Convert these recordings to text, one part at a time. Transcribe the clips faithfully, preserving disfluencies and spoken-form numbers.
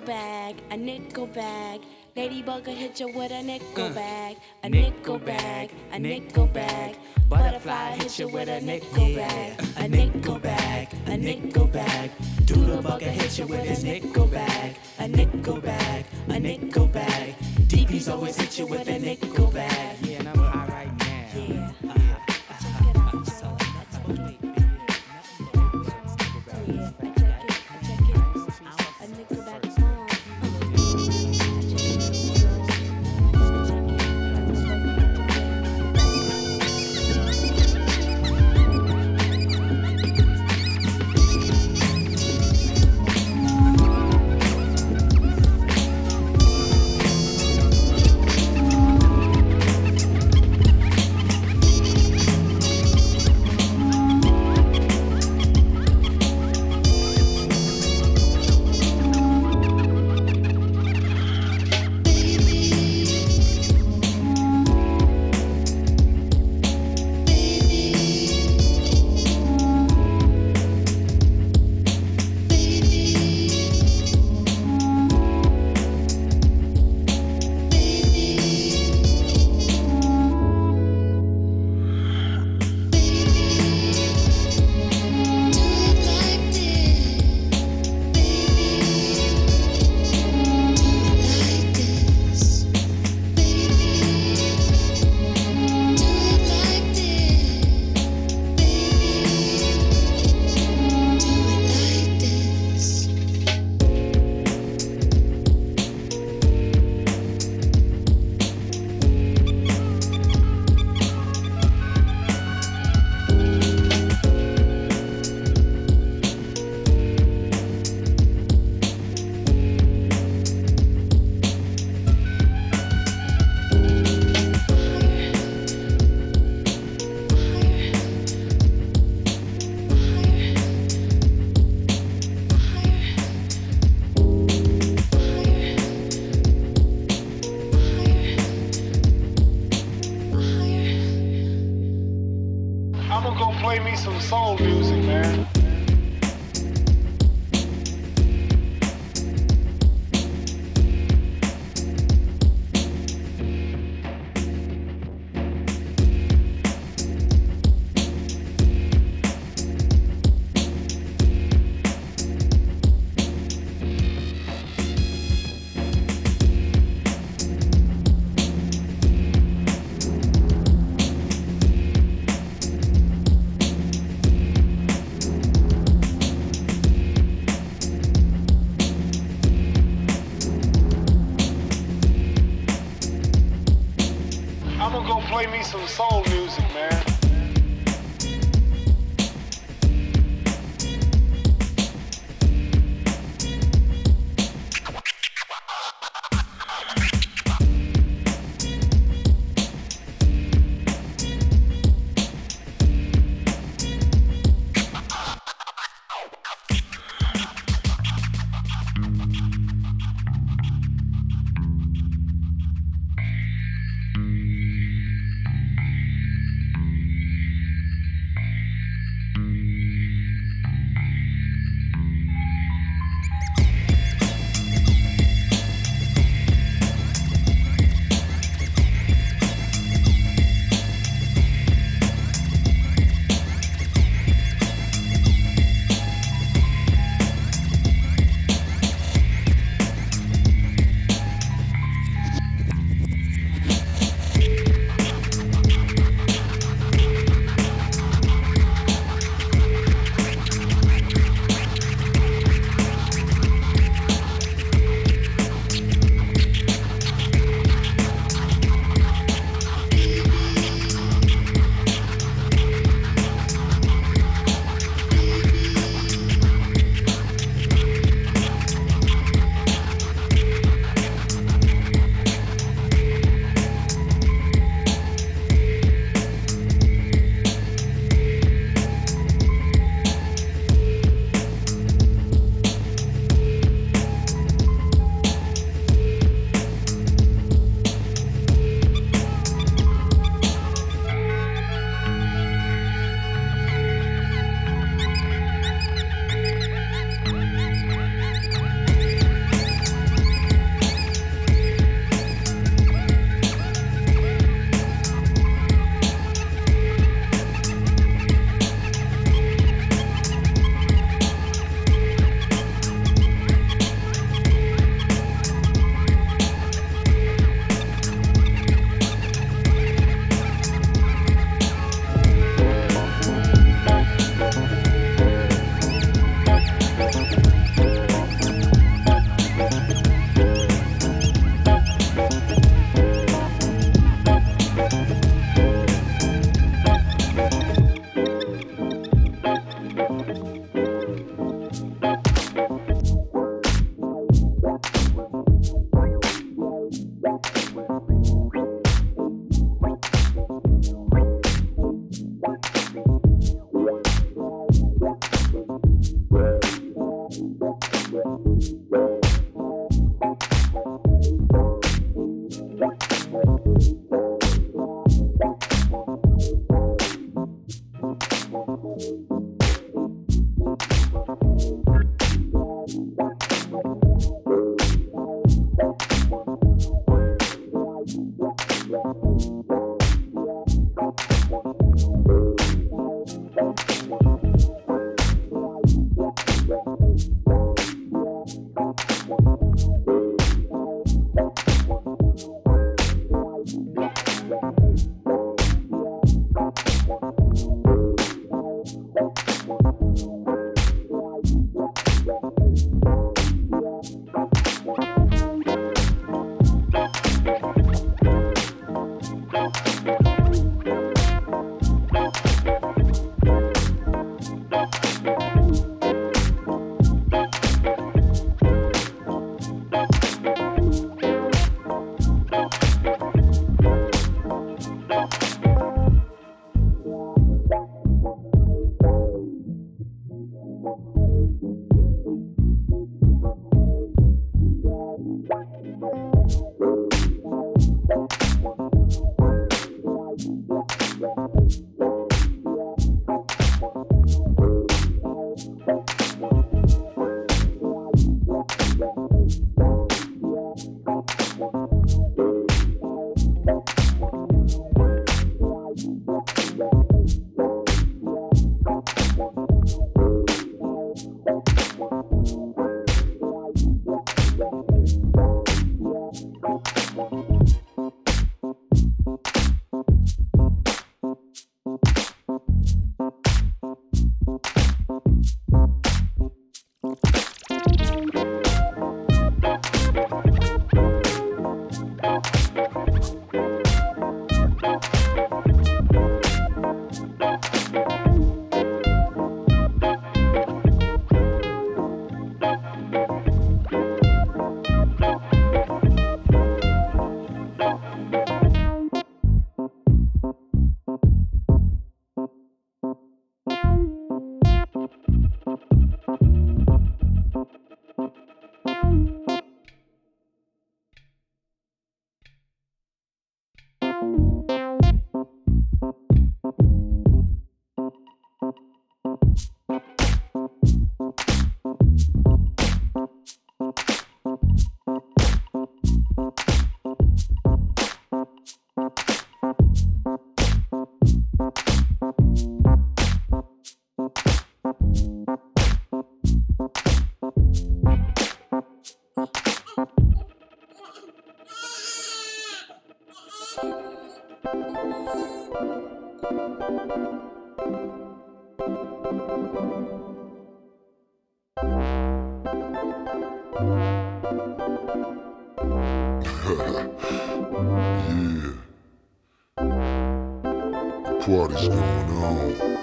bag, a nickel bag. Ladybug will hit you with a nickel Uh, bag, a nickel nickel bag, bag, a nickel nickel bag. bag. Butterfly hit you with a nickel bag, a nickel bag, a nickel bag. Doodlebug will hit you with his nickel bag, a nickel bag, a nickel bag. D P's always hit you with a nickel bag. Yeah, and I'm high right now. Yeah. Uh-huh. Check it out, So y'all. that's what we do. Yeah, I check it, I check it. A nickel bag of song. I'ma go play me some soul music, man. I'ma go play me some soul music, man. Yeah. Party's going on.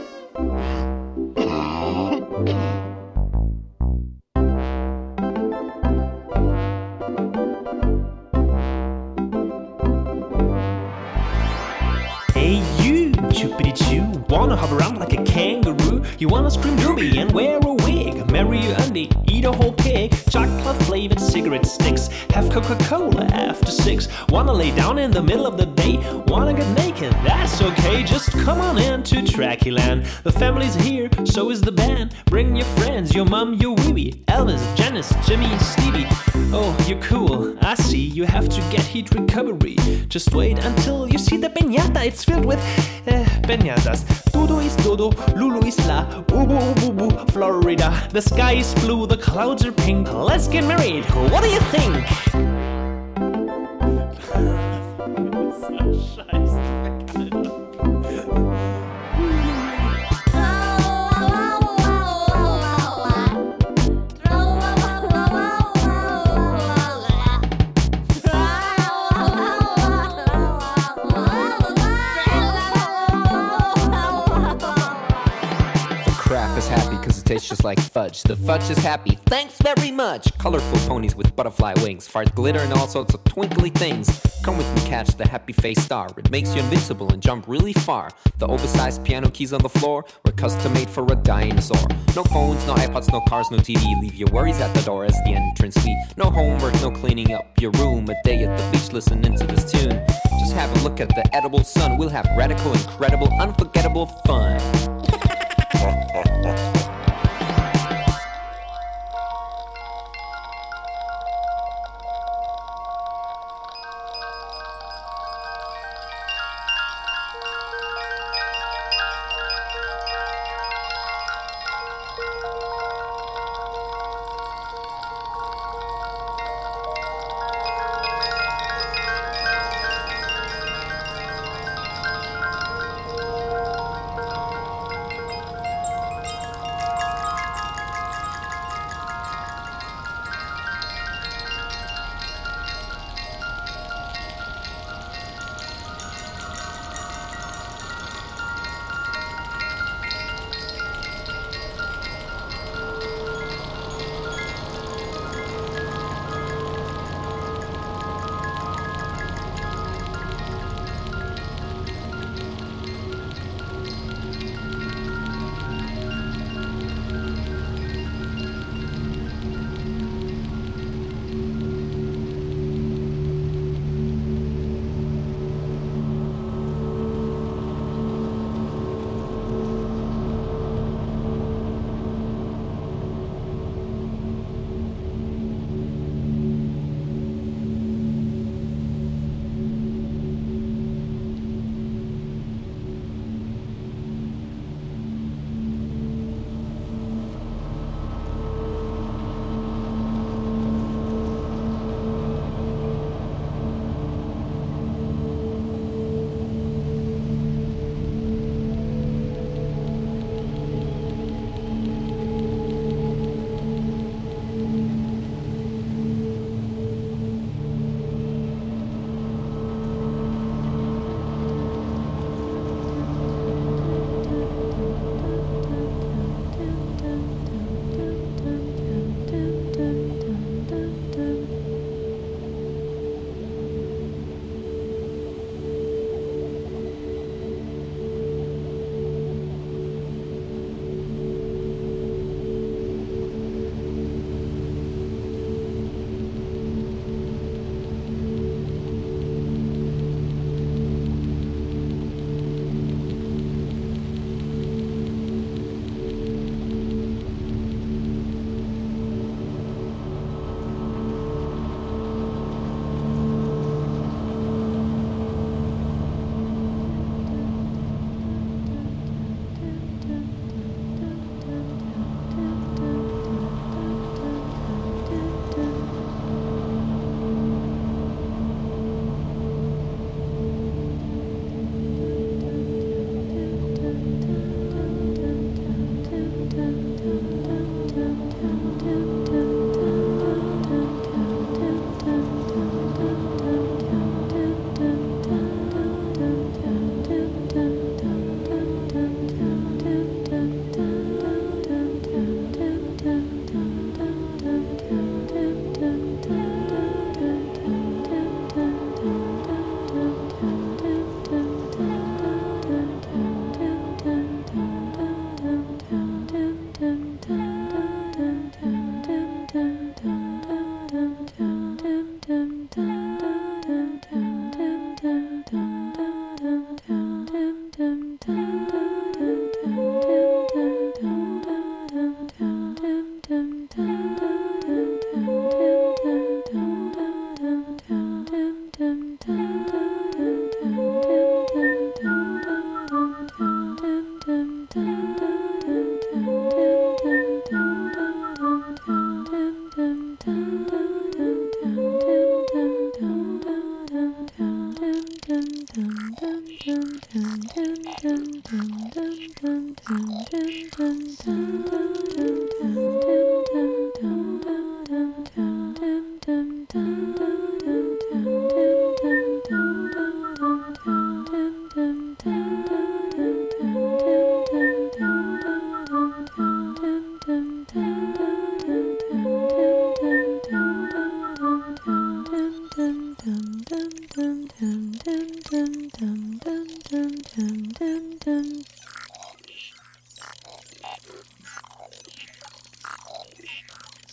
Hey you, choopity-choo, wanna hop around like a kangaroo? You wanna scream doobie and wear a wig, marry your undie, eat a whole pig, chocolate-flavored cigarette sticks, have Coca-Cola after six, wanna lay down in the middle of the day, wanna get naked, that's okay, just come on into Trackyland. The family's here, so is the band, bring your friends, your mom, your wee-wee, Elvis, Janice, Jimmy, Stevie. Oh, you're cool, I see, you have to get heat recovery. Just wait until you see the piñata, it's filled with uh, piñatas. Dodo is Dodo, Lulu is La, Ubu Ubu Ubu, Florida. The sky is blue, the clouds are pink, let's get married, what do you think? Tastes just like fudge. The fudge is happy, thanks very much. Colorful ponies with butterfly wings, fart glitter and all sorts of twinkly things. Come with me, catch the happy face star. It makes you invincible and jump really far. The oversized piano keys on the floor were custom made for a dinosaur. No phones, no iPods, no cars, no T V. Leave your worries at the door as the entrance fee. No homework, no cleaning up your room. A day at the beach listening to this tune. Just have a look at the edible sun. We'll have radical, incredible, unforgettable fun.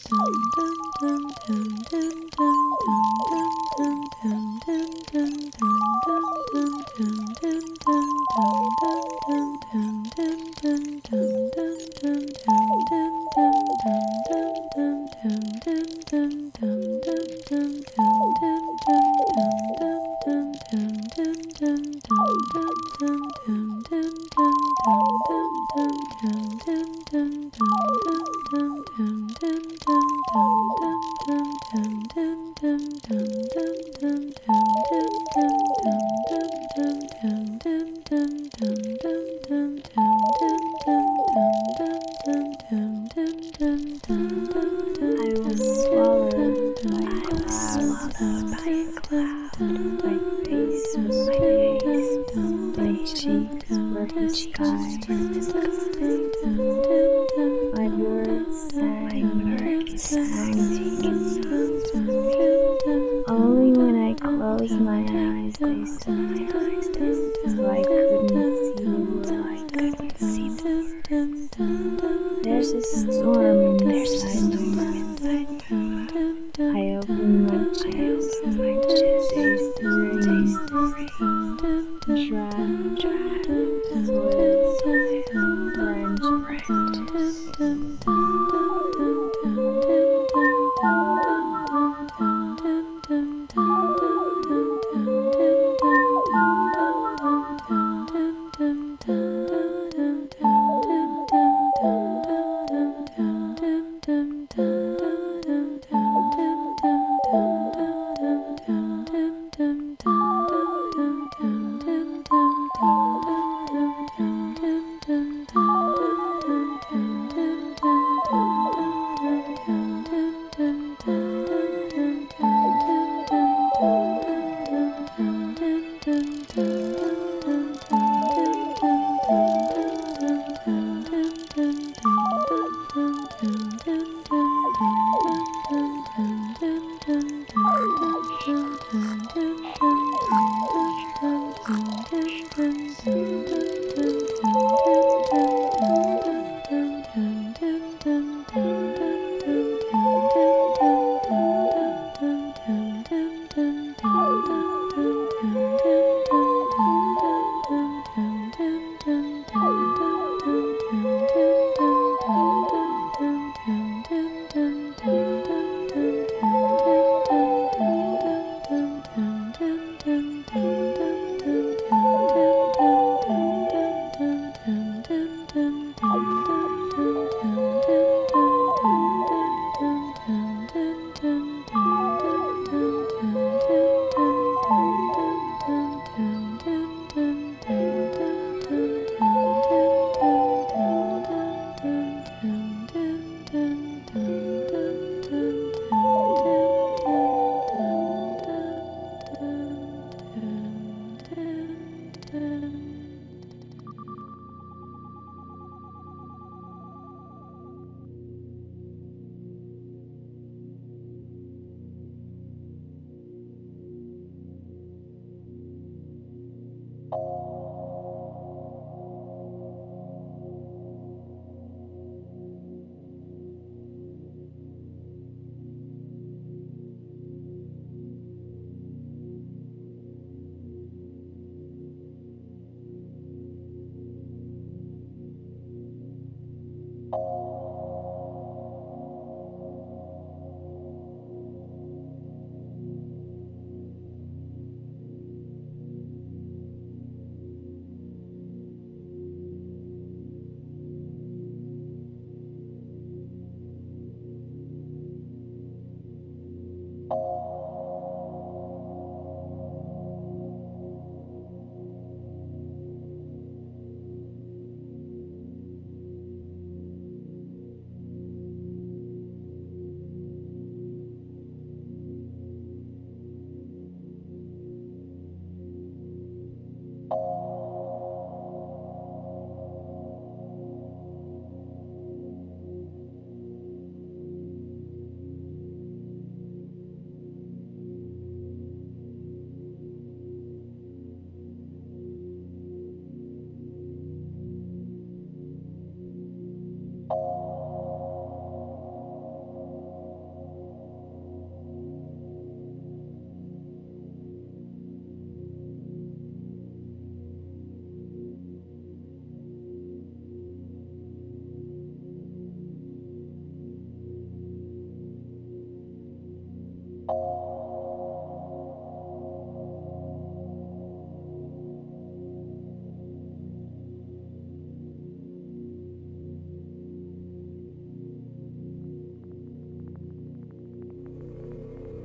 Thank you.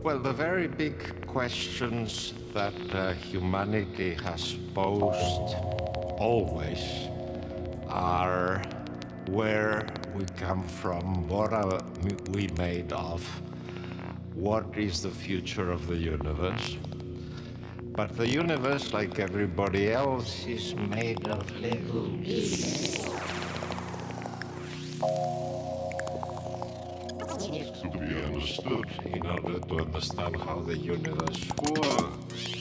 Well, the very big questions that uh, humanity has posed always are where we come from, what are we made of, what is the future of the universe. But the universe, like everybody else, is made of little beings. To be understood in order to understand how the universe works.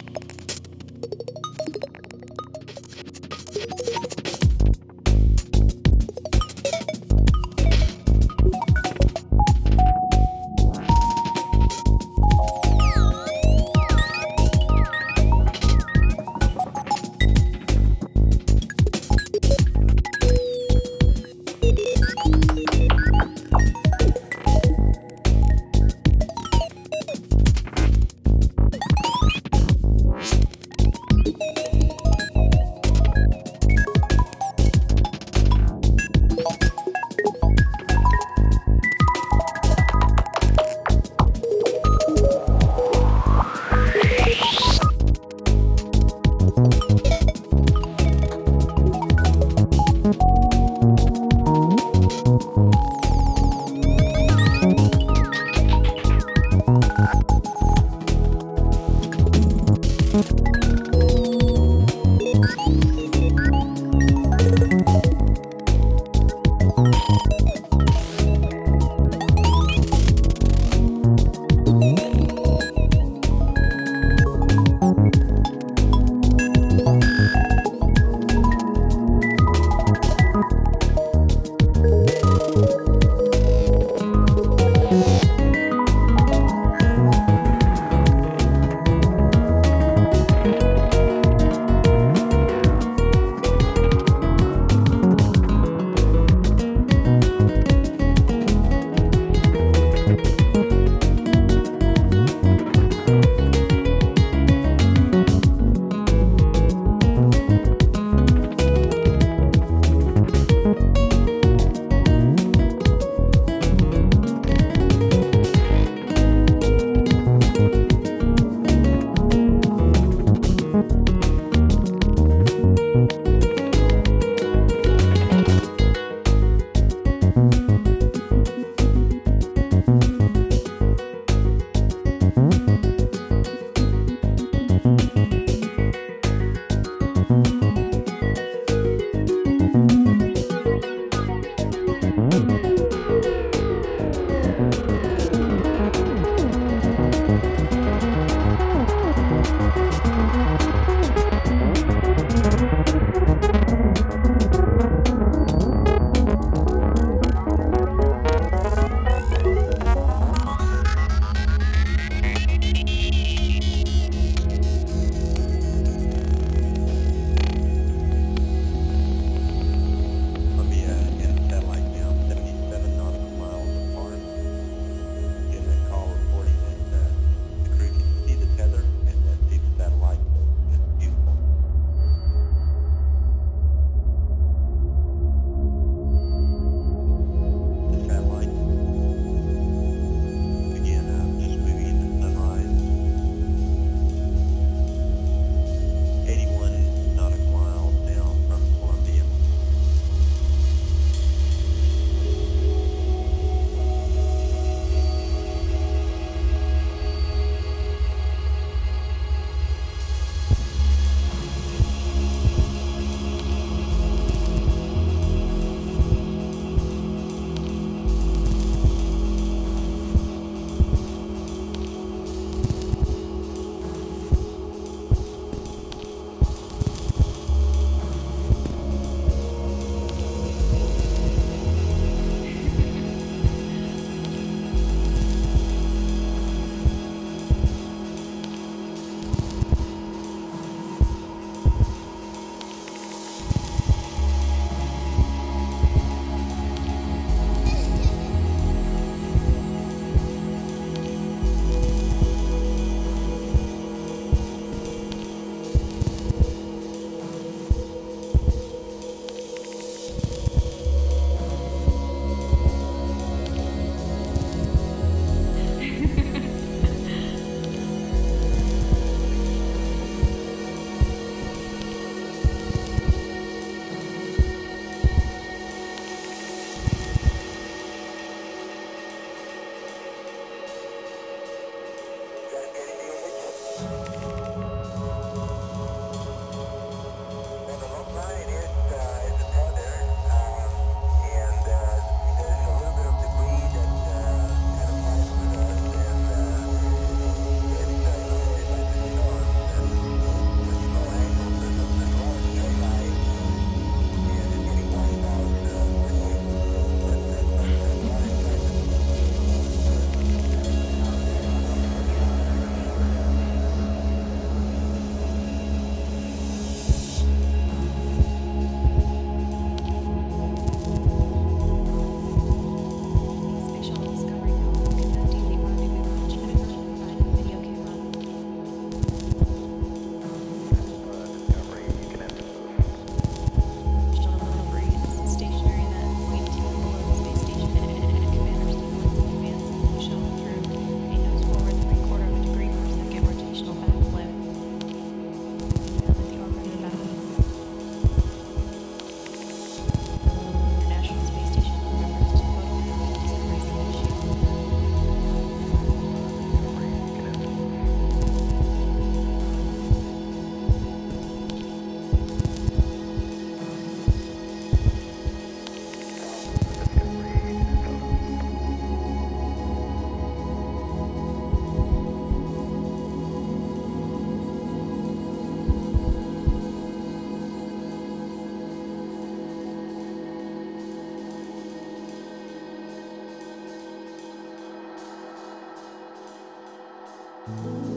Thank